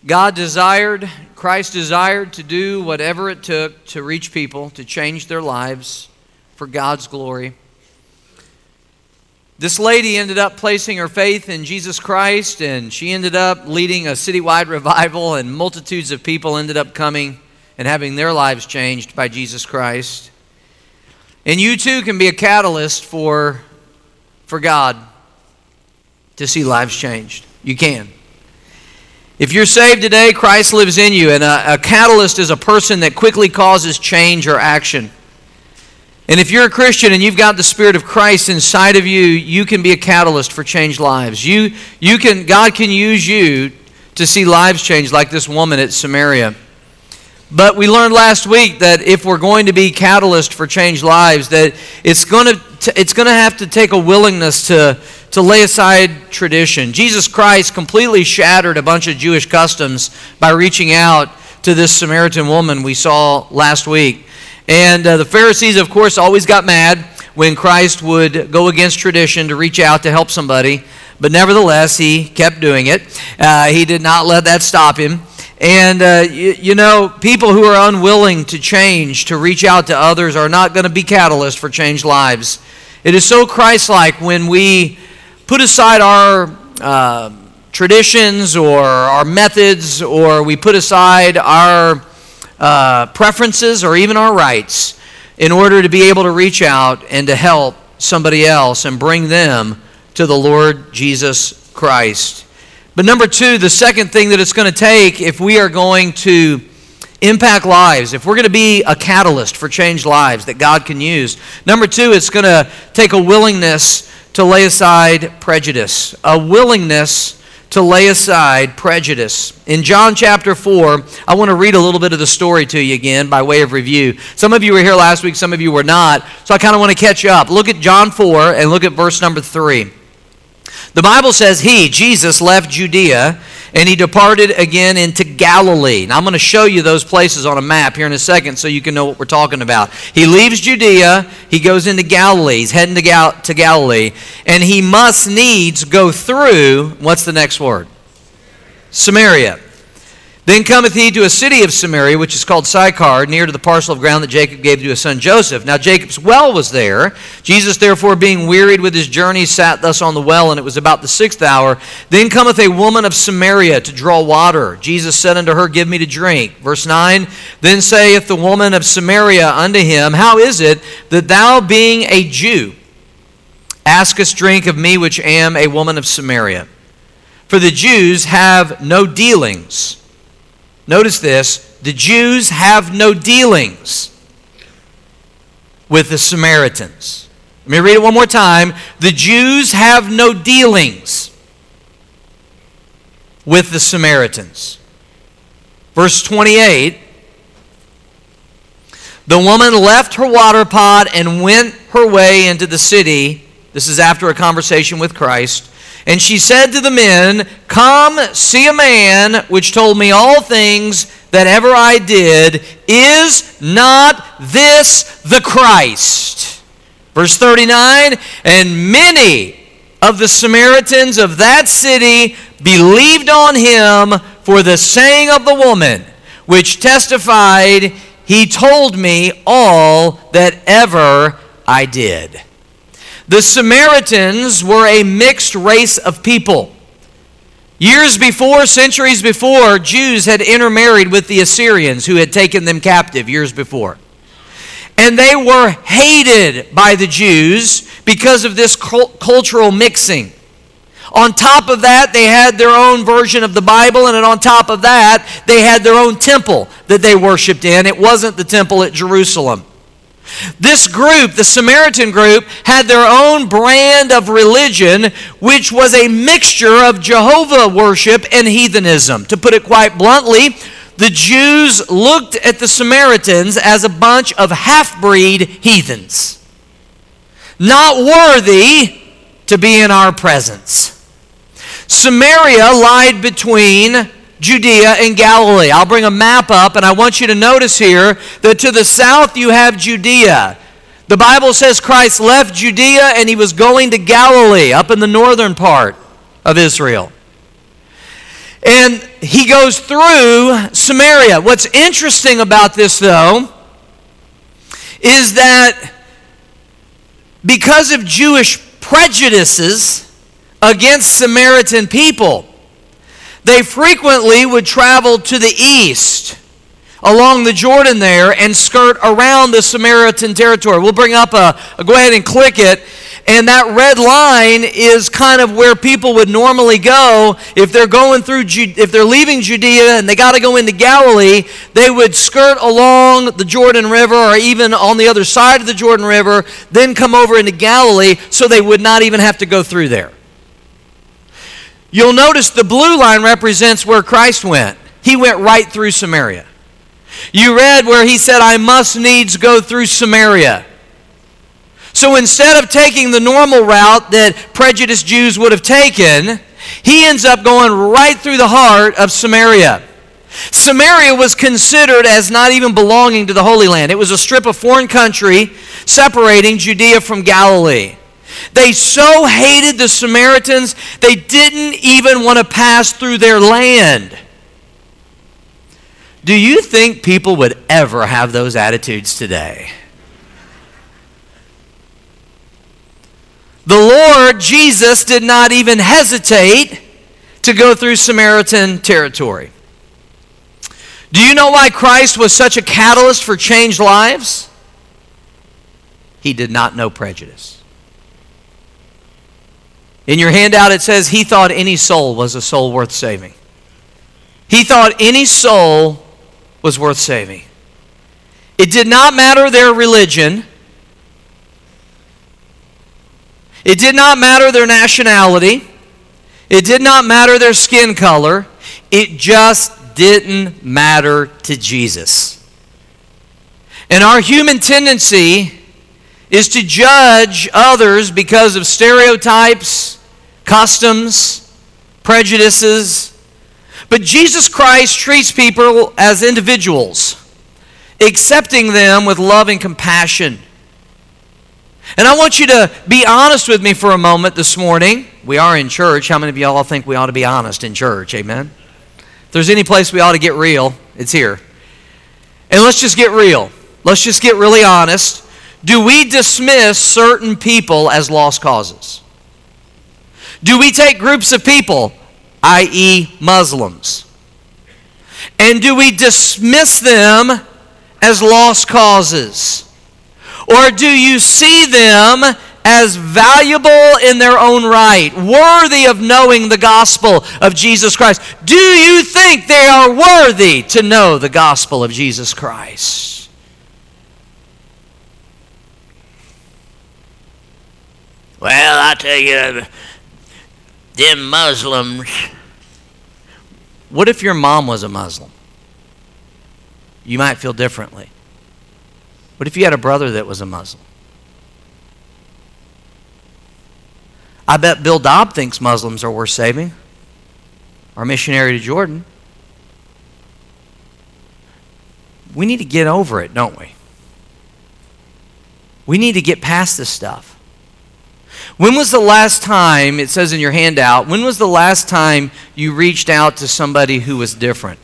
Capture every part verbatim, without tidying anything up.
God desired, Christ desired to do whatever it took to reach people, to change their lives for God's glory. This lady ended up placing her faith in Jesus Christ, and she ended up leading a citywide revival, and multitudes of people ended up coming and having their lives changed by Jesus Christ. And you too can be a catalyst for, for God to see lives changed. You can. If you're saved today, Christ lives in you, and a, a catalyst is a person that quickly causes change or action. And if you're a Christian and you've got the Spirit of Christ inside of you, you can be a catalyst for changed lives. You, you can, God can use you to see lives change like this woman at Samaria. But we learned last week that if we're going to be catalyst for changed lives, that it's going to it's going to have to take a willingness to, to lay aside tradition. Jesus Christ completely shattered a bunch of Jewish customs by reaching out to this Samaritan woman we saw last week. And uh, the Pharisees, of course, always got mad when Christ would go against tradition to reach out to help somebody. But nevertheless, he kept doing it. Uh, he did not let that stop him. And, uh, you, you know, people who are unwilling to change, to reach out to others, are not going to be catalysts for changed lives. It is so Christ-like when we put aside our uh, traditions or our methods, or we put aside our uh, preferences or even our rights in order to be able to reach out and to help somebody else and bring them to the Lord Jesus Christ. But number two, the second thing that it's going to take if we are going to impact lives, if we're going to be a catalyst for changed lives that God can use, number two, it's going to take a willingness to lay aside prejudice. A willingness to lay aside prejudice. In John chapter four, I want to read a little bit of the story to you again by way of review. Some of you were here last week, some of you were not, so I kind of want to catch you up. Look at John four and look at verse number three. The Bible says he, Jesus, left Judea and he departed again into Galilee. Now I'm going to show you those places on a map here in a second so you can know what we're talking about. He leaves Judea, he goes into Galilee, he's heading to, Gal- to Galilee, and he must needs go through, what's the next word? Samaria. Then cometh he to a city of Samaria, which is called Sychar, near to the parcel of ground that Jacob gave to his son Joseph. Now Jacob's well was there. Jesus, therefore, being wearied with his journey, sat thus on the well, and it was about the sixth hour. Then cometh a woman of Samaria to draw water. Jesus said unto her, Give me to drink. Verse nine, Then saith the woman of Samaria unto him, How is it that thou, being a Jew, askest drink of me, which am a woman of Samaria? For the Jews have no dealings. Notice this, the Jews have no dealings with the Samaritans. Let me read it one more time. The Jews have no dealings with the Samaritans. Verse twenty-eight, the woman left her water pot and went her way into the city. This is after a conversation with Christ. And she said to the men, Come, see a man which told me all things that ever I did. Is not this the Christ? Verse thirty-nine, And many of the Samaritans of that city believed on him for the saying of the woman, which testified, He told me all that ever I did. The Samaritans were a mixed race of people. Years before, centuries before, Jews had intermarried with the Assyrians who had taken them captive years before. And they were hated by the Jews because of this cultural mixing. On top of that, they had their own version of the Bible, and on top of that, they had their own temple that they worshiped in. It wasn't the temple at Jerusalem. This group, the Samaritan group, had their own brand of religion, which was a mixture of Jehovah worship and heathenism. To put it quite bluntly, the Jews looked at the Samaritans as a bunch of half-breed heathens, not worthy to be in our presence. Samaria lied between Judea and Galilee. I'll bring a map up, and I want you to notice here that to the south you have Judea. The Bible says Christ left Judea and he was going to Galilee, up in the northern part of Israel. And he goes through Samaria. What's interesting about this, though, is that because of Jewish prejudices against Samaritan people, they frequently would travel to the east along the Jordan there and skirt around the Samaritan territory. We'll bring up a, a go ahead and click it. And that red line is kind of where people would normally go if they're going through, if they're leaving Judea and they got to go into Galilee. They would skirt along the Jordan River or even on the other side of the Jordan River, then come over into Galilee, so they would not even have to go through there. You'll notice the blue line represents where Christ went. He went right through Samaria. You read where he said, "I must needs go through Samaria." So instead of taking the normal route that prejudiced Jews would have taken, he ends up going right through the heart of Samaria. Samaria was considered as not even belonging to the Holy Land. It was a strip of foreign country separating Judea from Galilee. They so hated the Samaritans, they didn't even want to pass through their land. Do you think people would ever have those attitudes today? The Lord Jesus did not even hesitate to go through Samaritan territory. Do you know why Christ was such a catalyst for changed lives? He did not know prejudice. In your handout it says he thought any soul was a soul worth saving. He thought any soul was worth saving. It did not matter their religion. It did not matter their nationality. It did not matter their skin color. It just didn't matter to Jesus. And our human tendency is to judge others because of stereotypes, customs, prejudices. But Jesus Christ treats people as individuals, accepting them with love and compassion. And I want you to be honest with me for a moment this morning. We are in church. How many of y'all think we ought to be honest in church? Amen? If there's any place we ought to get real, it's here. And let's just get real. Let's just get really honest. Do we dismiss certain people as lost causes? Do we take groups of people, that is Muslims, and do we dismiss them as lost causes? Or do you see them as valuable in their own right, worthy of knowing the gospel of Jesus Christ? Do you think they are worthy to know the gospel of Jesus Christ? Well, I tell you, them Muslims. What if your mom was a Muslim? You might feel differently. What if you had a brother that was a Muslim? I bet Bill Dobb thinks Muslims are worth saving. Our missionary to Jordan. We need to get over it, don't we? We need to get past this stuff. When was the last time, it says in your handout, when was the last time you reached out to somebody who was different?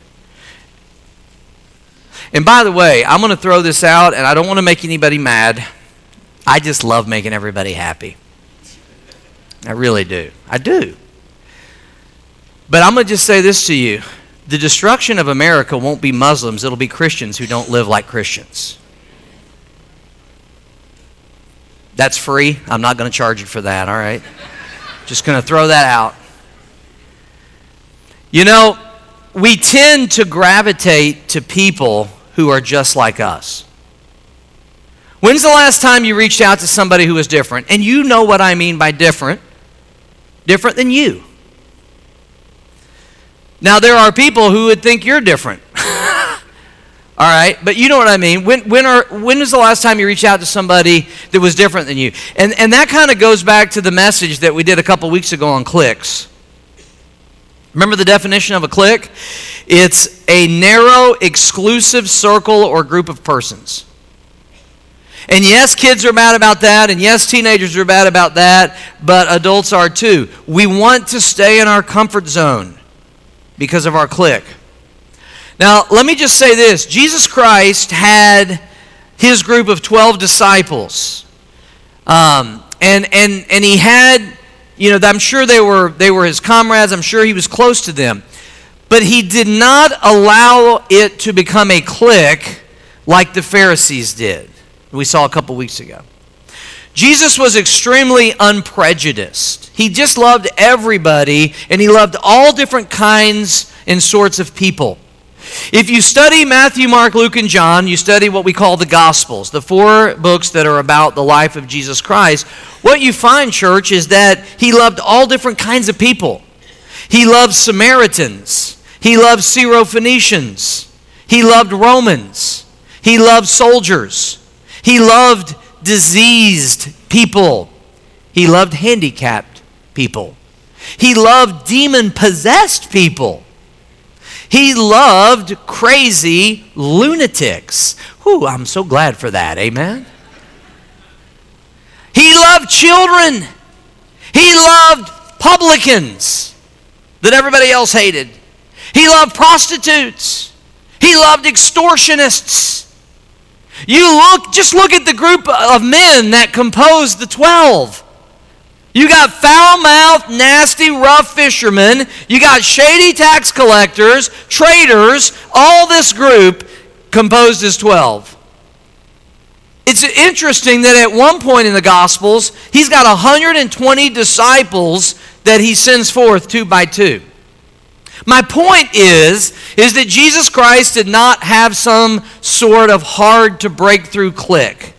And by the way, I'm going to throw this out, and I don't want to make anybody mad. I just love making everybody happy. I really do. I do. But I'm going to just say this to you. The destruction of America won't be Muslims. It'll be Christians who don't live like Christians. That's free. I'm not going to charge you for that, all right? Just going to throw that out. You know, we tend to gravitate to people who are just like us. When's the last time you reached out to somebody who was different? And you know what I mean by different. Different than you. Now, there are people who would think you're different. All right, but you know what I mean. When when are when was the last time you reached out to somebody that was different than you? And and that kind of goes back to the message that we did a couple weeks ago on cliques. Remember the definition of a clique? It's a narrow, exclusive circle or group of persons. And yes, kids are bad about that, and yes, teenagers are bad about that, but adults are too. We want to stay in our comfort zone. because of our clique. Now, let me just say this. Jesus Christ had his group of twelve disciples. Um, and, and, and he had, you know, I'm sure they were, they were his comrades. I'm sure he was close to them. But he did not allow it to become a clique like the Pharisees did. We saw a couple weeks ago. Jesus was extremely unprejudiced. He just loved everybody, and he loved all different kinds and sorts of people. If you study Matthew, Mark, Luke, and John, you study what we call the Gospels, the four books that are about the life of Jesus Christ, what you find, church, is that he loved all different kinds of people. He loved Samaritans. He loved Syrophoenicians. He loved Romans. He loved soldiers. He loved diseased people. He loved handicapped people. He loved demon-possessed people. He loved crazy lunatics. Whew, I'm so glad for that, amen? He loved children. He loved publicans that everybody else hated. He loved prostitutes. He loved extortionists. You look, just look at the group of men that composed the twelve. You got foul-mouthed, nasty, rough fishermen. You got shady tax collectors, traitors. All this group composed as twelve. It's interesting that at one point in the Gospels, he's got one hundred twenty disciples that he sends forth two by two. My point is, is that Jesus Christ did not have some sort of hard-to-break-through clique.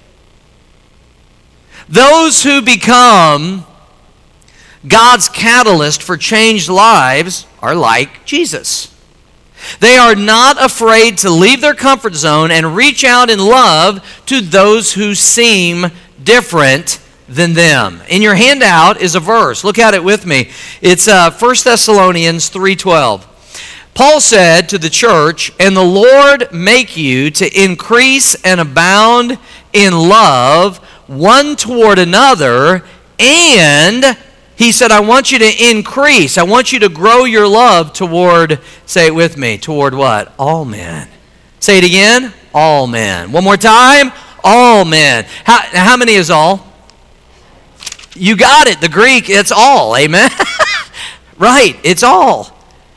Those who become God's catalyst for changed lives are like Jesus. They are not afraid to leave their comfort zone and reach out in love to those who seem different than them. In your handout is a verse. Look at it with me. It's uh, First Thessalonians three twelve. Paul said to the church, "And the Lord make you to increase and abound in love one toward another, and..." He said, I want you to increase. I want you to grow your love toward, say it with me, toward what? All men. Say it again. All men. One more time. All men. How, how many is all? You got it. The Greek, it's all. Amen? Right. It's all.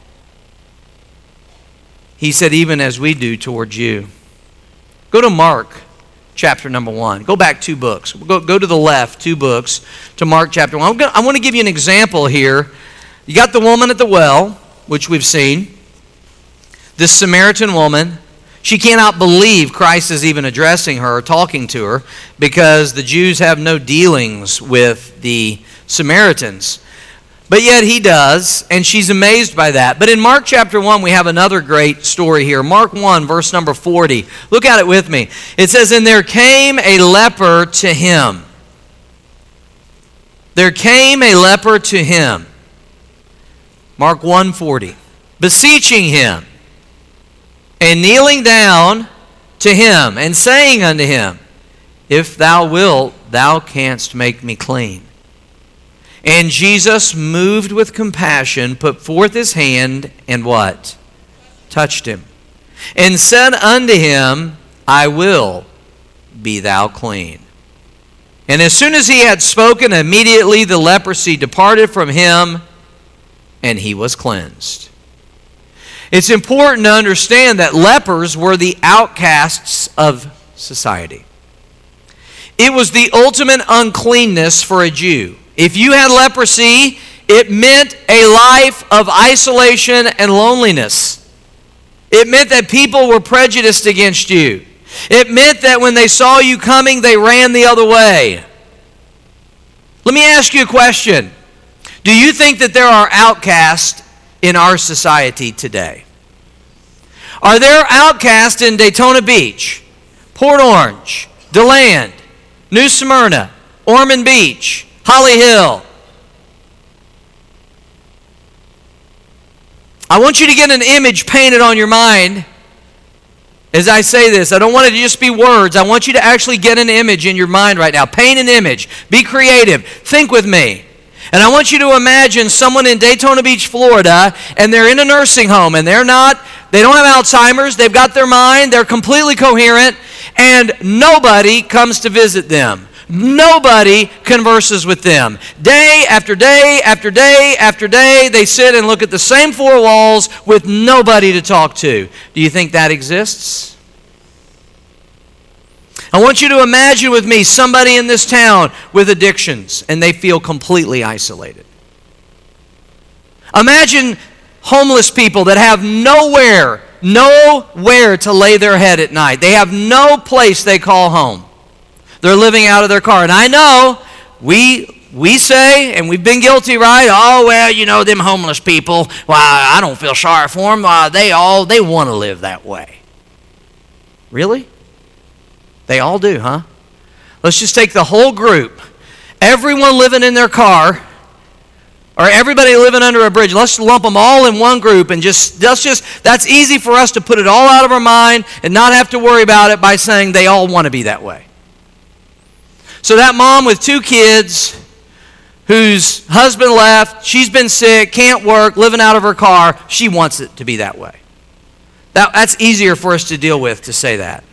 He said, even as we do towards you. Go to Mark chapter number one. Go back two books. Go, go to the left, two books, to Mark chapter one. I'm gonna, I want to give you an example here. You got the woman at the well, which we've seen. This Samaritan woman, she cannot believe Christ is even addressing her, talking to her, because the Jews have no dealings with the Samaritans. But yet he does, and she's amazed by that. But in Mark chapter one, we have another great story here. Mark one, verse number forty. Look at it with me. It says, "And there came a leper to him." There came a leper to him. Mark one forty. "Beseeching him, and kneeling down to him, and saying unto him, If thou wilt, thou canst make me clean. And Jesus, moved with compassion, put forth his hand, and what? Touched him. And said unto him, I will, be thou clean. And as soon as he had spoken, immediately the leprosy departed from him, and he was cleansed." It's important to understand that lepers were the outcasts of society. It was the ultimate uncleanness for a Jew. If you had leprosy, it meant a life of isolation and loneliness. It meant that people were prejudiced against you. It meant that when they saw you coming, they ran the other way. Let me ask you a question. Do you think that there are outcasts in our society today? Are there outcasts in Daytona Beach, Port Orange, DeLand, New Smyrna, Ormond Beach, Holly Hill? I want you to get an image painted on your mind as I say this. I don't want it to just be words. I want you to actually get an image in your mind right now. Paint an image. Be creative. Think with me. And I want you to imagine someone in Daytona Beach, Florida, and they're in a nursing home, and they're not, they don't have Alzheimer's, they've got their mind, they're completely coherent, and nobody comes to visit them. Nobody converses with them. Day after day after day after day, they sit and look at the same four walls with nobody to talk to. Do you think that exists? I want you to imagine with me somebody in this town with addictions and they feel completely isolated. Imagine homeless people that have nowhere, nowhere to lay their head at night. They have no place they call home. They're living out of their car. And I know we we say, and we've been guilty, right? Oh, well, you know, them homeless people, well, I don't feel sorry for them. Uh, they all, they want to live that way. Really? They all do, huh? Let's just take the whole group. Everyone living in their car, or everybody living under a bridge. Let's lump them all in one group and just, that's just, that's easy for us to put it all out of our mind and not have to worry about it by saying they all want to be that way. So that mom with two kids whose husband left, she's been sick, can't work, living out of her car, she wants it to be that way. That, that's easier for us to deal with, to say that.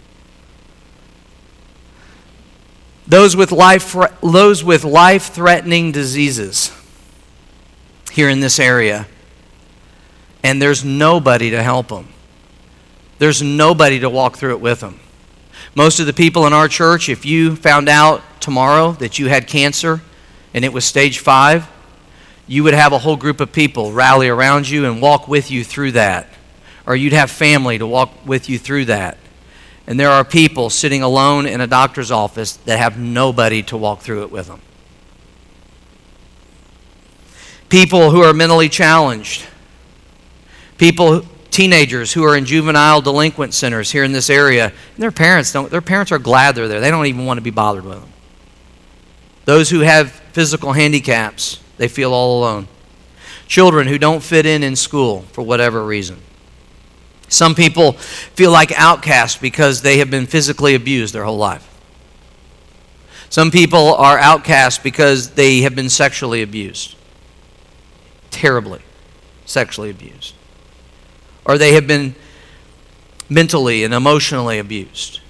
Those with life, those with life-threatening diseases here in this area, and there's nobody to help them. There's nobody to walk through it with them. Most of the people in our church, if you found out tomorrow that you had cancer and it was stage five, you would have a whole group of people rally around you and walk with you through that. Or you'd have family to walk with you through that. And there are people sitting alone in a doctor's office that have nobody to walk through it with them. People who are mentally challenged. People, teenagers who are in juvenile delinquent centers here in this area. And their parents don't, their parents are glad they're there. They don't even want to be bothered with them. Those who have physical handicaps, they feel all alone. Children who don't fit in in school for whatever reason. Some people feel like outcasts because they have been physically abused their whole life. Some people are outcasts because they have been sexually abused. Terribly sexually abused. Or they have been mentally and emotionally abused.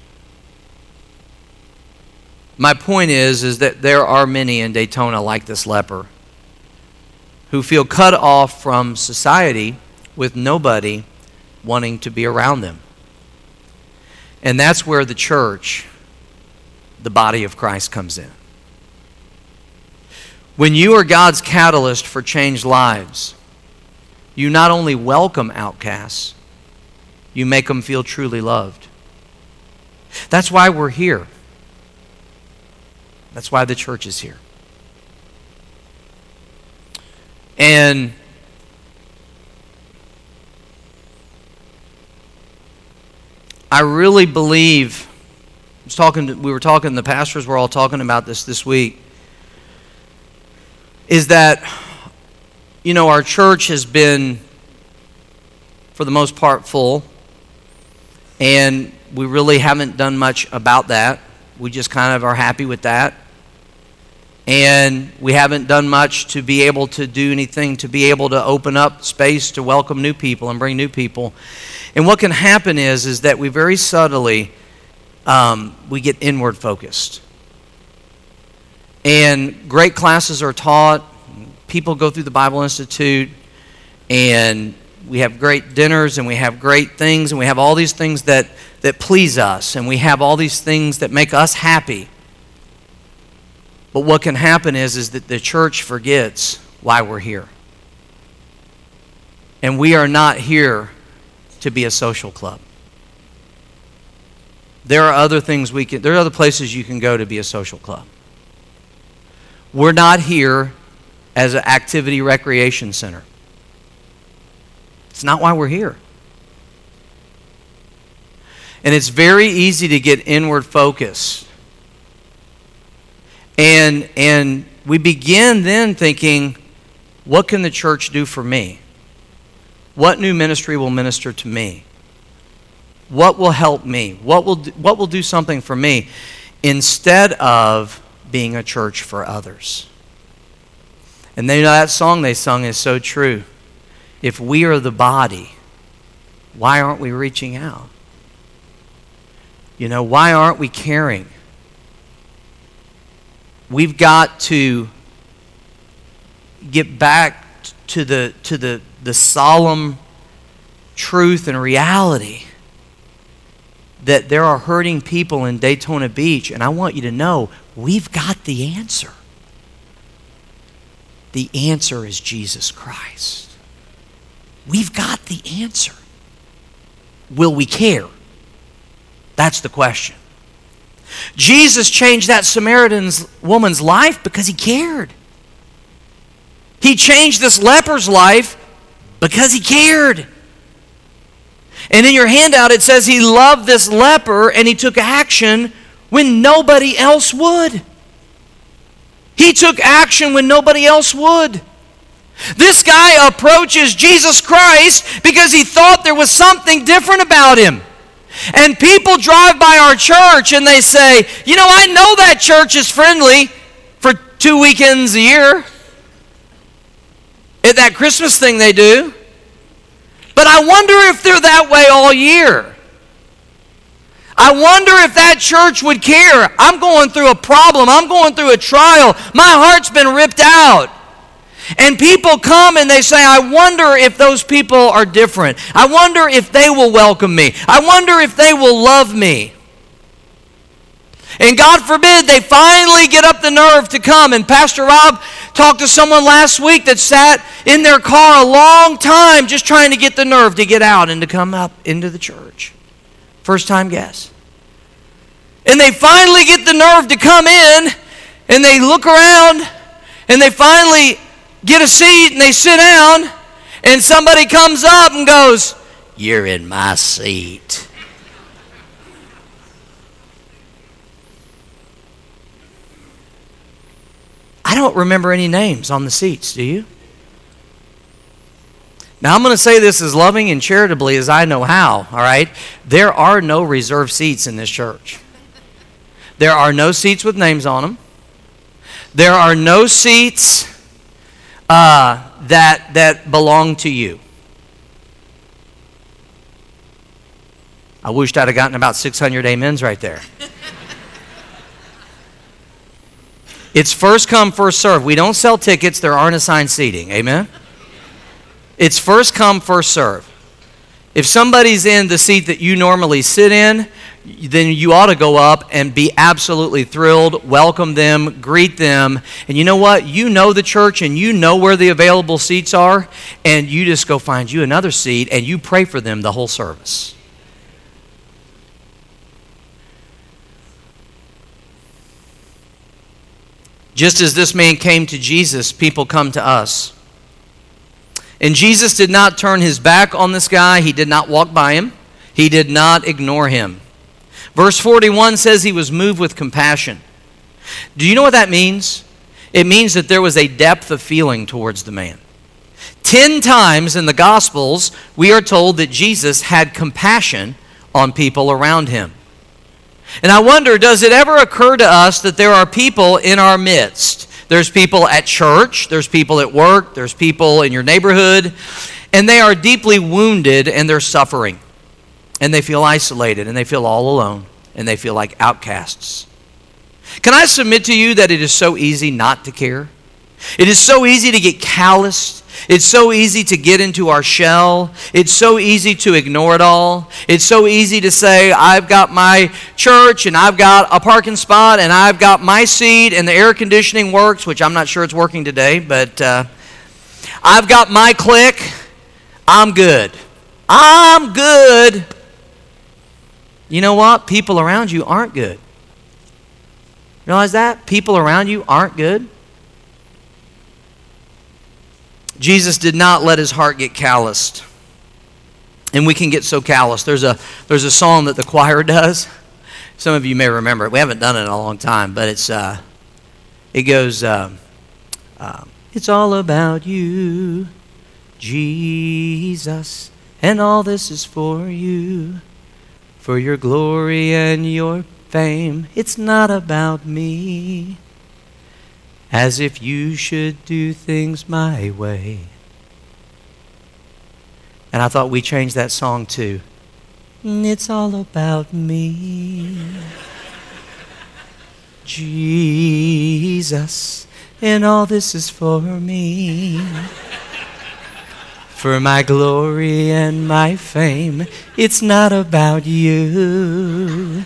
My point is, is that there are many in Daytona like this leper who feel cut off from society with nobody wanting to be around them. And that's where the church, the body of Christ, comes in. When you are God's catalyst for changed lives, you not only welcome outcasts, you make them feel truly loved. That's why we're here. That's why the church is here. And I really believe, I was talking to, we were talking, the pastors were all talking about this this week, is that, you know, our church has been, for the most part, full, and we really haven't done much about that. We just kind of are happy with that. And we haven't done much to be able to do anything, to be able to open up space to welcome new people and bring new people. And what can happen is, is that we very subtly, um, we get inward focused. And great classes are taught. People go through the Bible Institute. And we have great dinners and we have great things. And we have all these things that, that please us. And we have all these things that make us happy. But what can happen is, is that the church forgets why we're here. And we are not here to be a social club. There are other things we can, there are other places you can go to be a social club. We're not here as an activity recreation center. It's not why we're here. And it's very easy to get inward focused. And and we begin then thinking, what can the church do for me? What new ministry will minister to me? What will help me? What will do, what will do something for me? Instead of being a church for others. And they know that song they sung is so true. If we are the body, why aren't we reaching out? You know, why aren't we caring? We've got to get back to the to the, the solemn truth and reality that there are hurting people in Daytona Beach, and I want you to know we've got the answer. The answer is Jesus Christ. We've got the answer. Will we care? That's the question. Jesus changed that Samaritan woman's life because he cared. He changed this leper's life because he cared. And in your handout it says he loved this leper and he took action when nobody else would. He took action when nobody else would. This guy approaches Jesus Christ because he thought there was something different about him. And people drive by our church and they say, you know, I know that church is friendly for two weekends a year. At that Christmas thing they do. But I wonder if they're that way all year. I wonder if that church would care. I'm going through a problem. I'm going through a trial. My heart's been ripped out. And people come and they say, I wonder if those people are different. I wonder if they will welcome me. I wonder if they will love me. And God forbid they finally get up the nerve to come. And Pastor Rob talked to someone last week that sat in their car a long time just trying to get the nerve to get out and to come up into the church. First time guest. And they finally get the nerve to come in and they look around and they finally get a seat and they sit down and somebody comes up and goes, "You're in my seat." I don't remember any names on the seats, do you? Now, I'm going to say this as loving and charitably as I know how, all right? There are no reserved seats in this church. There are no seats with names on them. There are no seats uh, that, that belong to you. I wished I'd have gotten about six hundred amens right there. It's first come, first serve. We don't sell tickets. There aren't assigned seating. Amen? It's first come, first serve. If somebody's in the seat that you normally sit in, then you ought to go up and be absolutely thrilled, welcome them, greet them. And you know what? You know the church and you know where the available seats are, and you just go find you another seat and you pray for them the whole service. Just as this man came to Jesus, people come to us. And Jesus did not turn his back on this guy. He did not walk by him. He did not ignore him. Verse forty-one says he was moved with compassion. Do you know what that means? It means that there was a depth of feeling towards the man. Ten times in the Gospels, we are told that Jesus had compassion on people around him. And I wonder, does it ever occur to us that there are people in our midst? There's people at church, there's people at work, there's people in your neighborhood, and they are deeply wounded and they're suffering. And they feel isolated and they feel all alone and they feel like outcasts. Can I submit to you that it is so easy not to care? It is so easy to get calloused. It's so easy to get into our shell. It's so easy to ignore it all. It's so easy to say, I've got my church and I've got a parking spot and I've got my seat and the air conditioning works, which I'm not sure it's working today, but uh, I've got my clique. I'm good. I'm good. You know what? People around you aren't good. Realize that? People around you aren't good. Jesus did not let his heart get calloused. And we can get so calloused. There's a, there's a song that the choir does. Some of you may remember it. We haven't done it in a long time, but it's uh, it goes, uh, uh, it's all about you, Jesus, and all this is for you, for your glory and your fame. It's not about me. as if you should do things my way. And I thought we changed that song to, it's all about me. Jesus, and all this is for me. For my glory and my fame, it's not about you.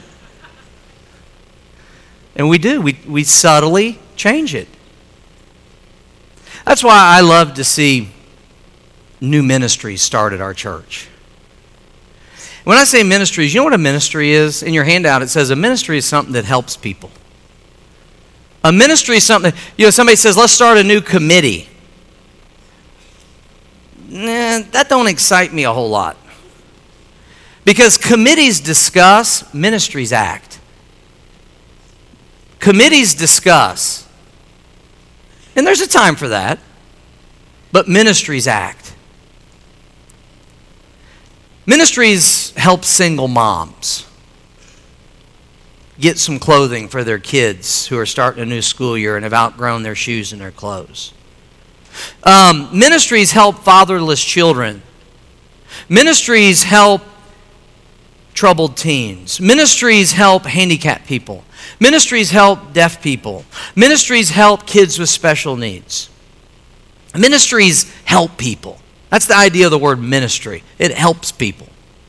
And we do. We, we subtly change it. That's why I love to see new ministries start at our church. When I say ministries, you know what a ministry is? In your handout it says a ministry is something that helps people. A ministry is something, you know, somebody says, let's start a new committee. Nah, that don't excite me a whole lot. Because committees discuss, ministries act. Committees discuss. And there's a time for that. But ministries act. Ministries help single moms get some clothing for their kids who are starting a new school year and have outgrown their shoes and their clothes. Um, ministries help fatherless children. Ministries help troubled teens. Ministries help handicapped people. Ministries help deaf people. Ministries help kids with special needs. Ministries help people. That's the idea of the word ministry. It helps people.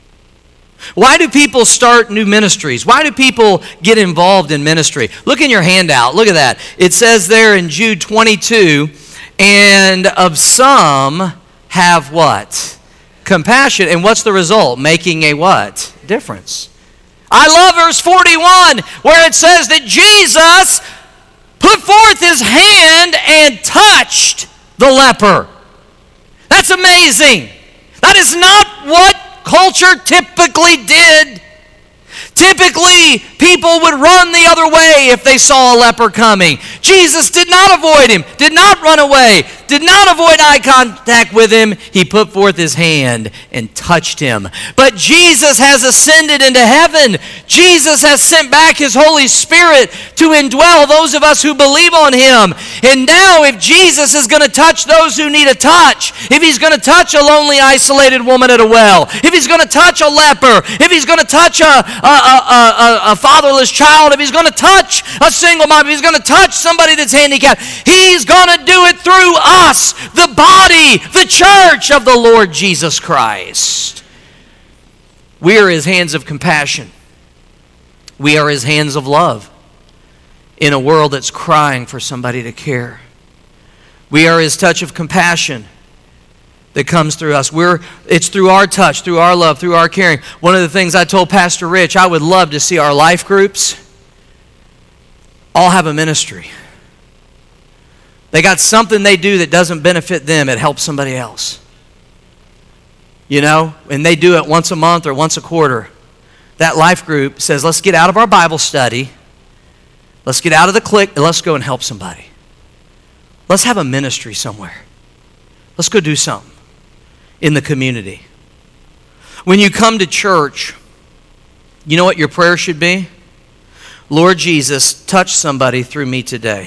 Why do people start new ministries? Why do people get involved in ministry? Look in your handout. Look at that. It says there in Jude twenty-two, and of some have what? Compassion. And what's the result? Making a what? Difference. I love verse forty-one where it says that Jesus put forth his hand and touched the leper. That's amazing. That is not what culture typically did. Typically, people would run the other way if they saw a leper coming. Jesus did not avoid him, did not run away, did not avoid eye contact with him. He put forth his hand and touched him. But Jesus has ascended into heaven. Jesus has sent back his Holy Spirit to indwell those of us who believe on him. And now if Jesus is going to touch those who need a touch, if he's going to touch a lonely, isolated woman at a well, if he's going to touch a leper, if he's going to touch a, a, a, a, a fatherless child, if he's going to touch a single mom, if he's going to touch somebody that's handicapped, he's going to do it through us, the body, the church of the Lord Jesus Christ. We are his hands of compassion. We are his hands of love in a world that's crying for somebody to care. We are his touch of compassion that comes through us. We're, it's through our touch, through our love, through our caring. One of the things I told Pastor Rich, I would love to see our life groups all have a ministry. They got something they do that doesn't benefit them. It helps somebody else. You know, and they do it once a month or once a quarter. That life group says, let's get out of our Bible study. Let's get out of the clique and let's go and help somebody. Let's have a ministry somewhere. Let's go do something in the community. When you come to church, you know what your prayer should be? Lord Jesus, touch somebody through me today.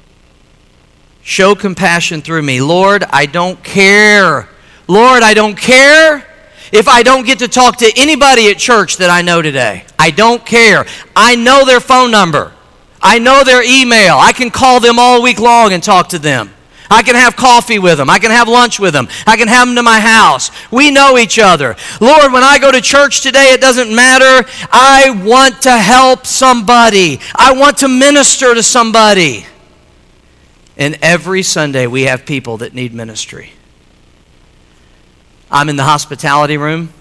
Show compassion through me. Lord, I don't care. Lord, I don't care if I don't get to talk to anybody at church that I know today. I don't care. I know their phone number. I know their email. I can call them all week long and talk to them. I can have coffee with them. I can have lunch with them. I can have them to my house. We know each other. Lord, when I go to church today, it doesn't matter. I want to help somebody. I want to minister to somebody. And every Sunday we have people that need ministry. I'm in the hospitality room.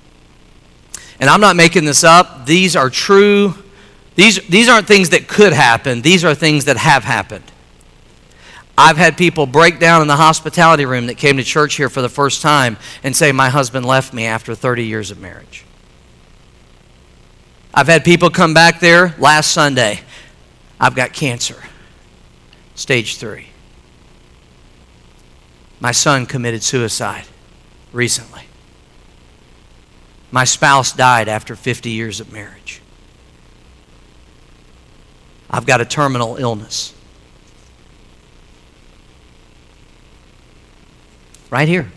And I'm not making this up. These are true. These, these aren't things that could happen. These are things that have happened. I've had people break down in the hospitality room that came to church here for the first time and say, my husband left me after thirty years of marriage. I've had people come back there last Sunday. I've got cancer, stage three. My son committed suicide recently. My spouse died after fifty years of marriage. I've got a terminal illness. Right here.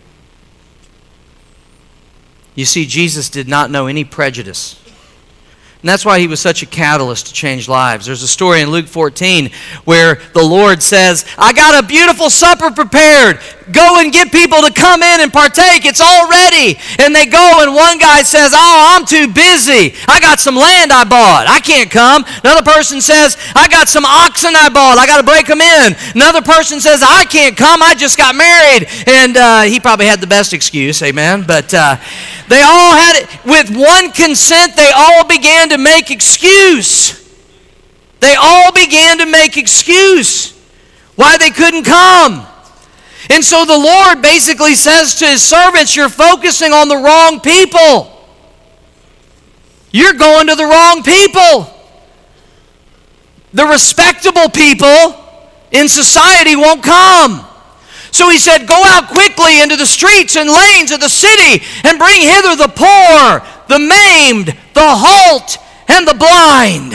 You see, Jesus did not know any prejudice. And that's why he was such a catalyst to change lives. There's a story in Luke fourteen where the Lord says, I got a beautiful supper prepared. Go and get people to come in and partake. It's all ready. And they go, and one guy says, oh, I'm too busy. I got some land I bought. I can't come. Another person says, I got some oxen I bought. I got to break them in. Another person says, I can't come. I just got married. And uh, he probably had the best excuse, amen. But uh, they all had it. With one consent, they all began to make excuse. They all began to make excuse why they couldn't come. And so the Lord basically says to his servants, you're focusing on the wrong people. You're going to the wrong people. The respectable people in society won't come. So he said, go out quickly into the streets and lanes of the city and bring hither the poor, the maimed, the halt, and the blind.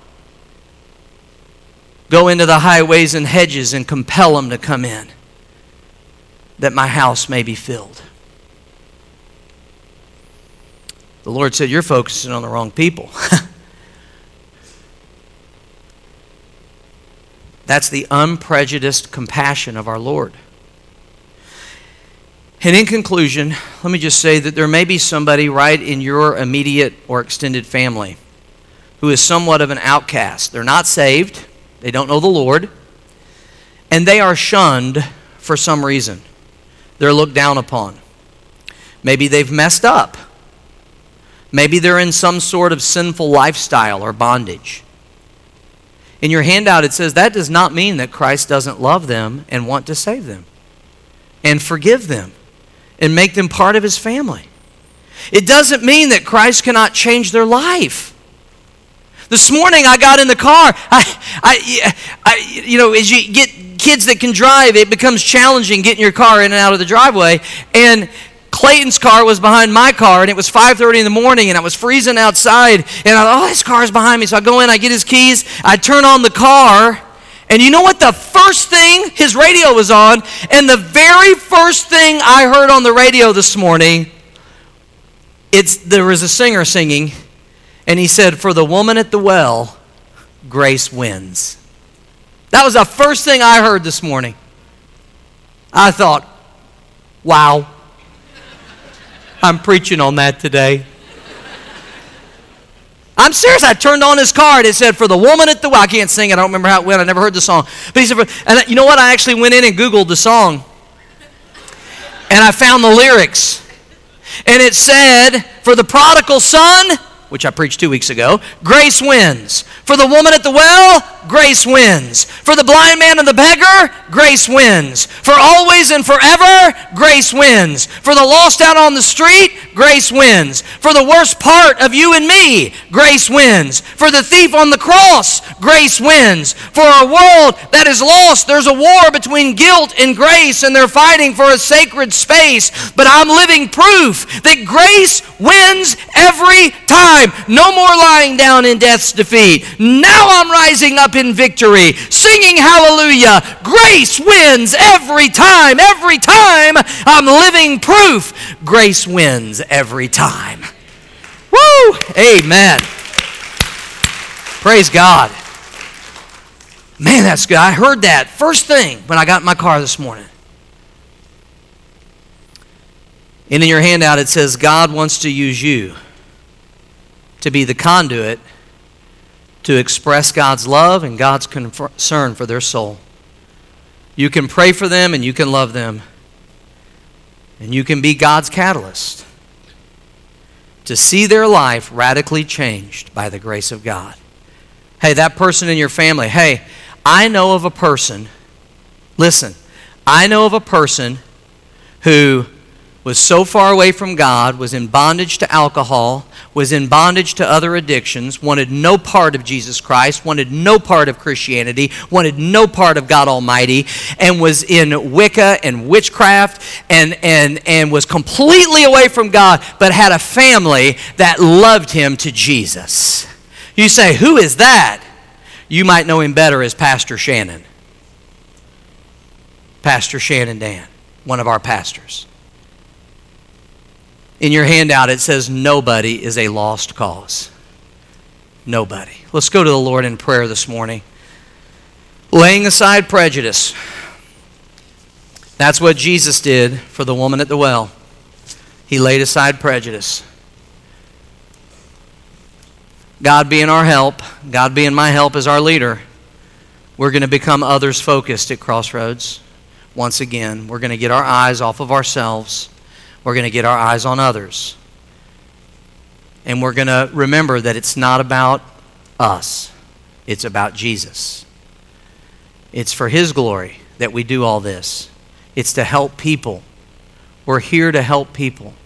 Go into the highways and hedges and compel them to come in, that my house may be filled. The Lord said, you're focusing on the wrong people. That's the unprejudiced compassion of our Lord. And in conclusion, let me just say that there may be somebody right in your immediate or extended family who is somewhat of an outcast. They're not saved. They don't know the Lord. And they are shunned for some reason. They're looked down upon. Maybe they've messed up. Maybe they're in some sort of sinful lifestyle or bondage. In your handout it says that does not mean that Christ doesn't love them and want to save them and forgive them and make them part of his family. It doesn't mean that Christ cannot change their life. This morning I got in the car. I, I, I, you know, as you get kids that can drive, it becomes challenging getting your car in and out of the driveway. And Clayton's car was behind my car, and it was five thirty in the morning, and I was freezing outside. And I thought, oh, his car's behind me. So I go in, I get his keys, I turn on the car. And you know what? The first thing, his radio was on, and the very first thing I heard on the radio this morning, it's there was a singer singing, and he said, for the woman at the well, grace wins. That was the first thing I heard this morning. I thought, wow, I'm preaching on that today. I'm serious. I turned on his car and it said, for the woman at the well. I can't sing it. I don't remember how it went. I never heard the song. But he said, and you know what? I actually went in and Googled the song. And I found the lyrics. And it said, for the prodigal son, which I preached two weeks ago, grace wins. For the woman at the well, grace wins. For the blind man and the beggar, grace wins. For always and forever, grace wins. For the lost out on the street, grace wins. For the worst part of you and me, grace wins. For the thief on the cross, grace wins. For a world that is lost, there's a war between guilt and grace, and they're fighting for a sacred space. But I'm living proof that grace wins every time. No more lying down in death's defeat. Now I'm rising up in victory, singing hallelujah. Grace wins every time. Every time I'm living proof. Grace wins every time. Woo! Amen. Praise God. Man, that's good. I heard that first thing when I got in my car this morning. And in your handout it says, God wants to use you to be the conduit to express God's love and God's concern for their soul. You can pray for them and you can love them. And you can be God's catalyst to see their life radically changed by the grace of God. Hey, that person in your family, hey, I know of a person, listen, I know of a person who was so far away from God, was in bondage to alcohol, was in bondage to other addictions, wanted no part of Jesus Christ, wanted no part of Christianity, wanted no part of God Almighty, and was in Wicca and witchcraft and, and, and was completely away from God, but had a family that loved him to Jesus. You say, who is that? You might know him better as Pastor Shannon. Pastor Shannon Dan. one of our pastors. In your handout, it says nobody is a lost cause. Nobody. Let's go to the Lord in prayer this morning. Laying aside prejudice. That's what Jesus did for the woman at the well. He laid aside prejudice. God being our help, God being my help as our leader, we're going to become others focused at Crossroads. Once again, we're going to get our eyes off of ourselves. We're going to get our eyes on others. And we're going to remember that it's not about us. It's about Jesus. It's for His glory that we do all this. It's to help people. We're here to help people.